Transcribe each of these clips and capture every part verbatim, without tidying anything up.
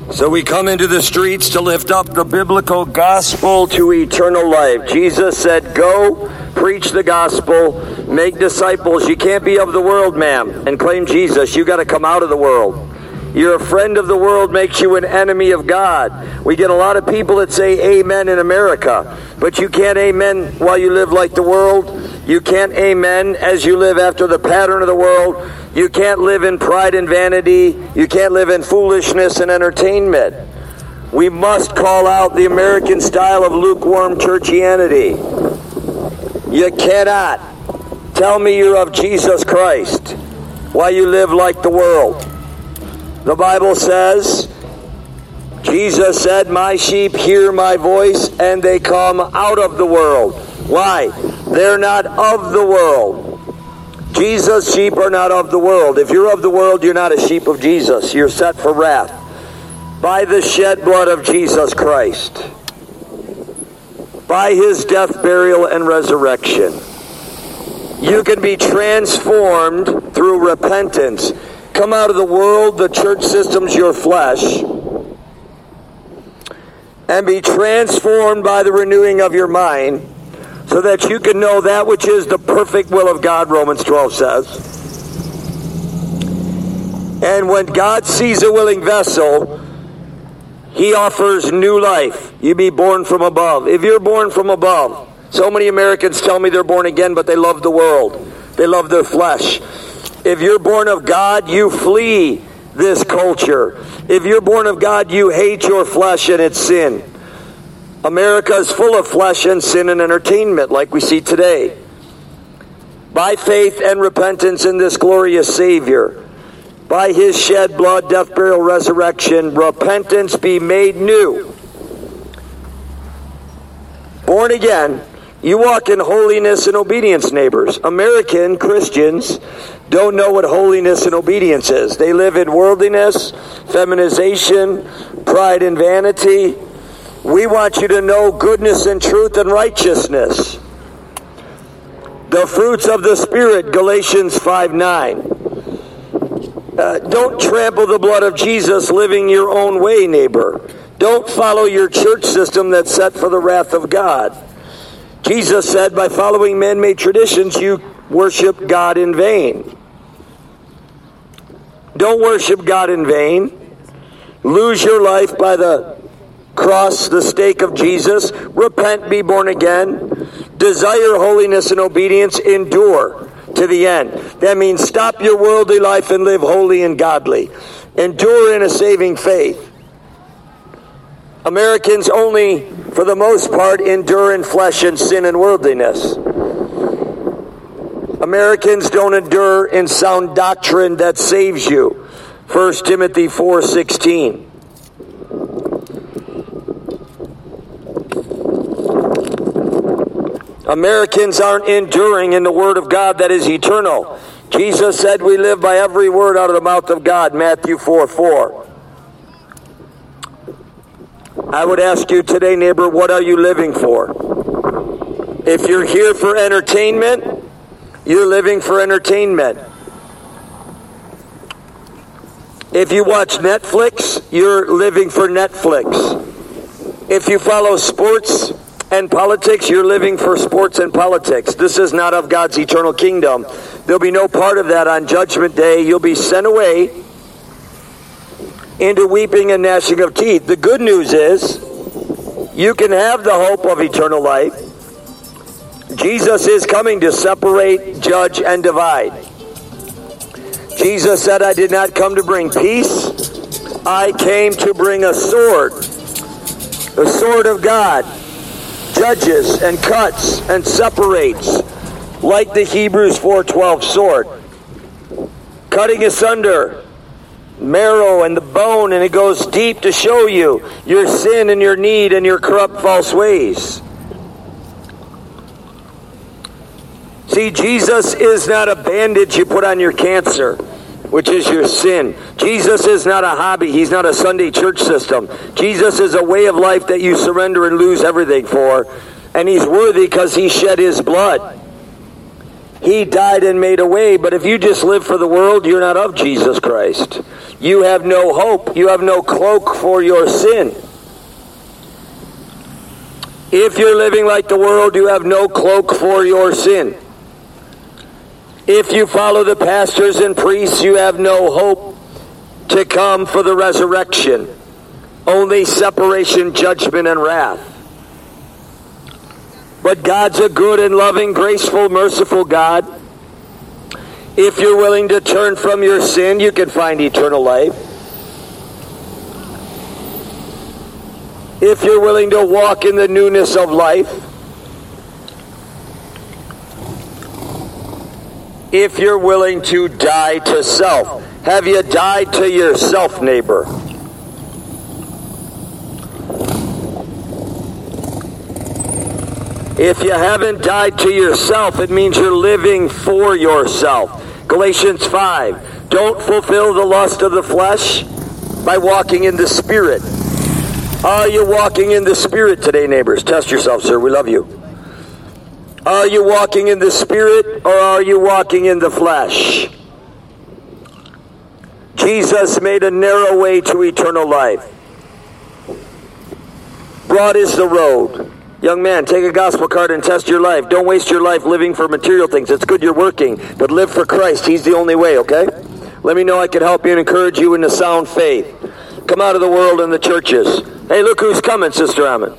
So we come into the streets to lift up the biblical gospel to eternal life. Jesus said, go, preach the gospel, make disciples. You can't be of the world, ma'am, and claim Jesus. You got to come out of the world. You're a friend of the world makes you an enemy of God. We get a lot of people that say amen in America, but you can't amen while you live like the world. You can't amen as you live after the pattern of the world. You can't live in pride and vanity. You can't live in foolishness and entertainment. We must call out the American style of lukewarm churchianity. You cannot tell me you're of Jesus Christ while you live like the world. The Bible says, Jesus said, my sheep hear my voice and they come out of the world. Why? They're not of the world. Jesus' sheep are not of the world. If you're of the world, you're not a sheep of Jesus. You're set for wrath by the shed blood of Jesus Christ, by his death, burial, and resurrection. You can be transformed through repentance. Come out of the world, the church system's your flesh, and be transformed by the renewing of your mind, so that you can know that which is the perfect will of God, Romans twelve says. And when God sees a willing vessel, he offers new life. You be born from above. If you're born from above, so many Americans tell me they're born again, but they love the world. They love their flesh. If you're born of God, you flee this culture. If you're born of God, you hate your flesh and its sin. America is full of flesh and sin and entertainment like we see today. By faith and repentance in this glorious Savior, by his shed blood, death, burial, resurrection, repentance be made new. Born again, you walk in holiness and obedience, neighbors. American Christians don't know what holiness and obedience is. They live in worldliness, feminization, pride and vanity. We want you to know goodness and truth and righteousness. The fruits of the Spirit, Galatians five nine. Uh, don't trample the blood of Jesus living your own way, neighbor. Don't follow your church system that's set for the wrath of God. Jesus said, by following man-made traditions, you worship God in vain. Don't worship God in vain. Lose your life by the cross, the stake of Jesus. Repent, be born again. Desire holiness and obedience. Endure to the end. That means stop your worldly life and live holy and godly. Endure in a saving faith. Americans only, for the most part, endure in flesh and sin and worldliness. Americans don't endure in sound doctrine that saves you. First Timothy four sixteen. Americans aren't enduring in the Word of God that is eternal. Jesus said we live by every word out of the mouth of God, Matthew four four. I would ask you today, neighbor, what are you living for? If you're here for entertainment, you're living for entertainment. If you watch Netflix, you're living for Netflix. If you follow sports and politics, you're living for sports and politics. This is not of God's eternal kingdom. There'll be no part of that on Judgment Day. You'll be sent away into weeping and gnashing of teeth. The good news is you can have the hope of eternal life. Jesus is coming to separate, judge, and divide. Jesus said, I did not come to bring peace. I came to bring a sword. The sword of God judges and cuts and separates like the Hebrews four twelve sword. Cutting asunder marrow and the bone, and it goes deep to show you your sin and your need and your corrupt false ways. See, Jesus is not a bandage you put on your cancer, which is your sin. Jesus is not a hobby. He's not a Sunday church system. Jesus is a way of life that you surrender and lose everything for, and he's worthy because he shed his blood. He died and made a way, but if you just live for the world, you're not of Jesus Christ. you have no hope. You have no cloak for your sin. If you're living like the world, you have no cloak for your sin. If you follow the pastors and priests, you have no hope to come for the resurrection. Only separation, judgment, and wrath. But God's a good and loving, graceful, merciful God. If you're willing to turn from your sin, you can find eternal life. If you're willing to walk in the newness of life. If you're willing to die to self. Have you died to yourself, neighbor? If you haven't died to yourself, it means you're living for yourself. Galatians five, don't fulfill the lust of the flesh by walking in the Spirit. Are you walking in the Spirit today, neighbors? Test yourself, sir. We love you. Are you walking in the Spirit or are you walking in the flesh? Jesus made a narrow way to eternal life. Broad is the road. Young man, take a gospel card and test your life. Don't waste your life living for material things. It's good you're working, but live for Christ. He's the only way, okay? Let me know I can help you and encourage you in the sound faith. Come out of the world and the churches. Hey, look who's coming, Sister Ammon.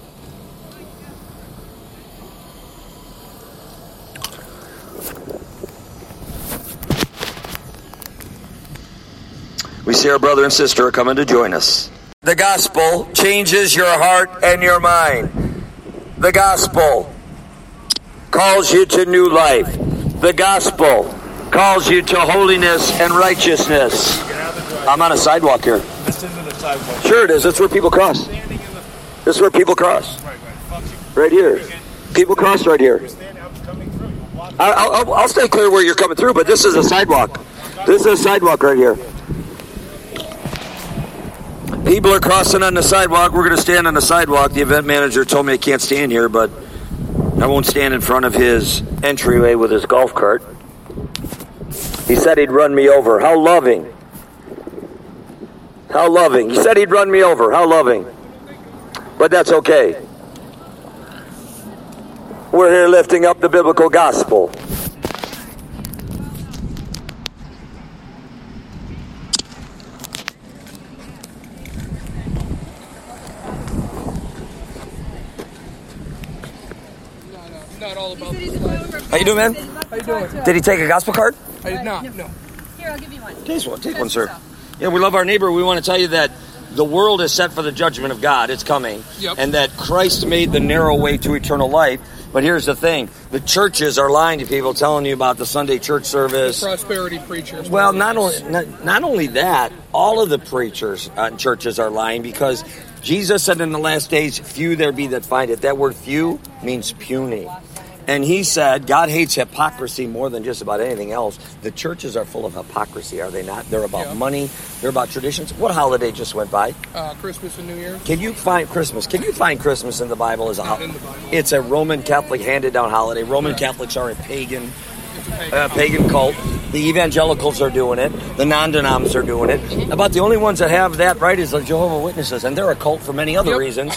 We see our brother and sister are coming to join us. The gospel changes your heart and your mind. The gospel calls you to new life. The gospel calls you to holiness and righteousness. I'm on a sidewalk here. This isn't a sidewalk. Sure it is. That's where people cross. This is where people cross. Right, right. Right here. People cross right here. I'll, I'll, I'll stay clear where you're coming through, but this is a sidewalk. This is a sidewalk right here. People are crossing on the sidewalk. We're going to stand on the sidewalk. The event manager told me I can't stand here, but I won't stand in front of his entryway with his golf cart. He said he'd run me over. How loving. How loving. He said he'd run me over. How loving. But that's okay. We're here lifting up the biblical gospel. Not all about the How you doing, man? How you doing? Did he take a gospel card? I did not. No. Here, I'll give you one. Take one. Take one, sir. Yeah, we love our neighbor. We want to tell you that the world is set for the judgment of God. It's coming. Yep. And that Christ made the narrow way to eternal life. But here's the thing. The churches are lying to people, telling you about the Sunday church service. The prosperity preachers. Well, not only not, not only that, all of the preachers and churches are lying because Jesus said in the last days, few there be that find it. That word few means puny. And he said, God hates hypocrisy more than just about anything else. The churches are full of hypocrisy, are they not? They're about yeah. money. They're about traditions. What holiday just went by? Uh, Christmas and New Year's. Can you find Christmas? Can you find Christmas in the Bible as a holiday? Bible. It's a Roman Catholic handed-down holiday. Roman yeah. Catholics are a pagan, it's a pagan, uh, pagan cult. The evangelicals are doing it. The non-denoms are doing it. About the only ones that have that right is the Jehovah's Witnesses, and they're a cult for many other yep. reasons.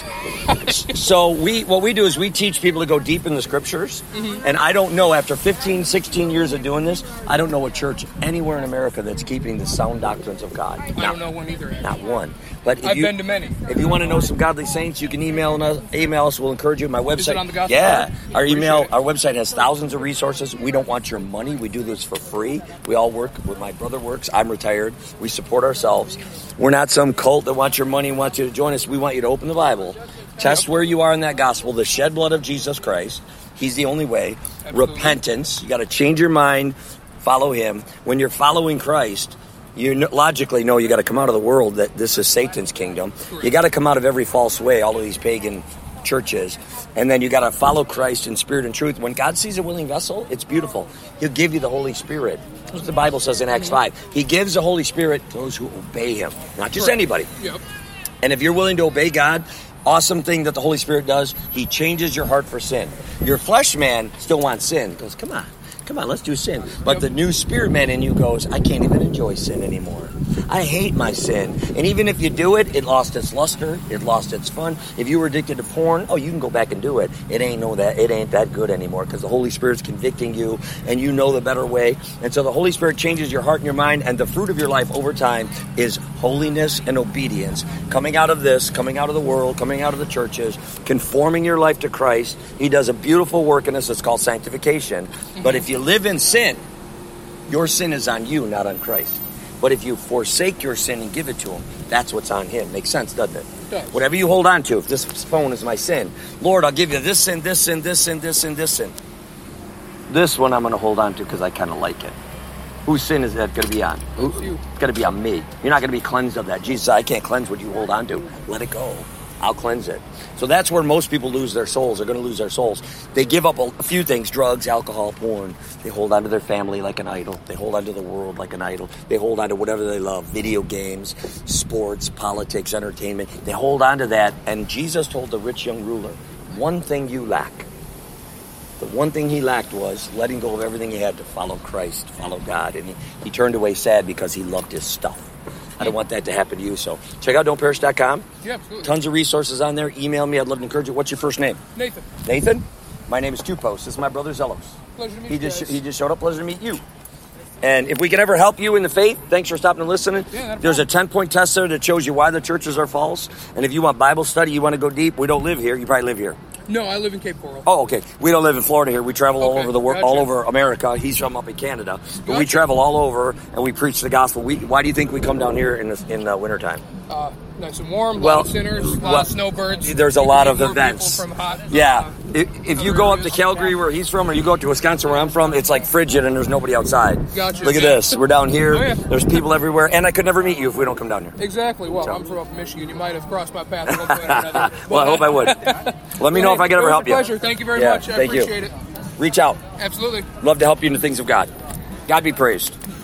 So we, what we do is we teach people to go deep in the scriptures. Mm-hmm. And I don't know, after fifteen, sixteen years of doing this, I don't know a church anywhere in America that's keeping the sound doctrines of God. I not, don't know one either. Not one. But if I've you, been to many. If you want to know some godly saints, you can email us. Email us. We'll encourage you. My website. Is it on the gospel? Yeah, our email, it. our website has thousands of resources. We don't want your money. We do this for free. We all work. With my brother works. I'm retired. We support ourselves. We're not some cult that wants your money and wants you to join us. We want you to open the Bible, test yep. where you are in that gospel. The shed blood of Jesus Christ. He's the only way. Absolutely. Repentance. You got to change your mind. Follow Him. When you're following Christ, you logically know you got to come out of the world, that this is Satan's kingdom. You got to come out of every false way, all of these pagan churches, and then you got to follow Christ in spirit and truth. When God sees a willing vessel, it's beautiful. He'll give you the Holy Spirit. That's what the Bible says in Acts five. He gives the Holy Spirit to those who obey Him, not just anybody. Yep. And if you're willing to obey God, awesome thing that the Holy Spirit does, He changes your heart for sin. Your flesh man still wants sin. He goes, come on. Come on, let's do sin. But the new spirit man in you goes, I can't even enjoy sin anymore. I hate my sin. And even if you do it, it lost its luster. It lost its fun. If you were addicted to porn, oh, you can go back and do it. It ain't no that. It ain't that good anymore because the Holy Spirit's convicting you and you know the better way. And so the Holy Spirit changes your heart and your mind, and the fruit of your life over time is holiness and obedience. Coming out of this, coming out of the world, coming out of the churches, conforming your life to Christ. He does a beautiful work in us. It's called sanctification. Mm-hmm. But if you live in sin, your sin is on you, not on Christ. But if you forsake your sin and give it to him, that's what's on him. Makes sense, doesn't it? It does. Whatever you hold on to, if this phone is my sin, Lord, I'll give you this sin, this sin, this sin, this sin, this sin. This one I'm going to hold on to because I kind of like it. Whose sin is that going to be on? Who, you. It's going to be on me. You're not going to be cleansed of that. Jesus said, I can't cleanse what you hold on to. Let it go. I'll cleanse it. So that's where most people lose their souls. They're going to lose their souls. They give up a, a few things, drugs, alcohol, porn. They hold on to their family like an idol. They hold on to the world like an idol. They hold on to whatever they love, video games, sports, politics, entertainment. They hold on to that. And Jesus told the rich young ruler, one thing you lack. The one thing he lacked was letting go of everything he had to follow Christ, follow God. And he, he turned away sad because he loved his stuff. I don't want that to happen to you. So check out don't perish dot com. Yeah, absolutely. Tons of resources on there. Email me. I'd love to encourage you. What's your first name? Nathan. Nathan? My name is Tupos. This is my brother Zelos. Pleasure to meet He you just guys. he just showed up. Pleasure to meet you. And if we can ever help you in the faith, thanks for stopping and listening. Yeah, not a There's a problem. ten-point test there that shows you why the churches are false. And if you want Bible study, you want to go deep, we don't live here. You probably live here. No, I live in Cape Coral. Oh, okay. We don't live in Florida here. We travel all Okay, over the world, gotcha. all over America. He's from up in Canada. But we Gotcha. travel all over, and we preach the gospel. We, why do you think we come down here in the, in the wintertime? Uh, nice and warm, a Well, lot of sinners, a lot well, of snowbirds. there's a You lot can of get more events. people From hot, Yeah. uh, If, if you other go up to areas. Calgary where he's from, or you go up to Wisconsin where I'm from, it's like frigid and there's nobody outside. Gotcha. Look at this. We're down here. Oh, yeah. There's people everywhere. And I could never meet you if we don't come down here. Exactly. Well, So- I'm from up in Michigan. You might have crossed my path at one point or another. Well, I hope I would. Let me know if I can ever help It was you. a pleasure. Thank you very Yeah, much. I thank you. appreciate it. Reach out. Absolutely. Love to help you in the things of God. God be praised.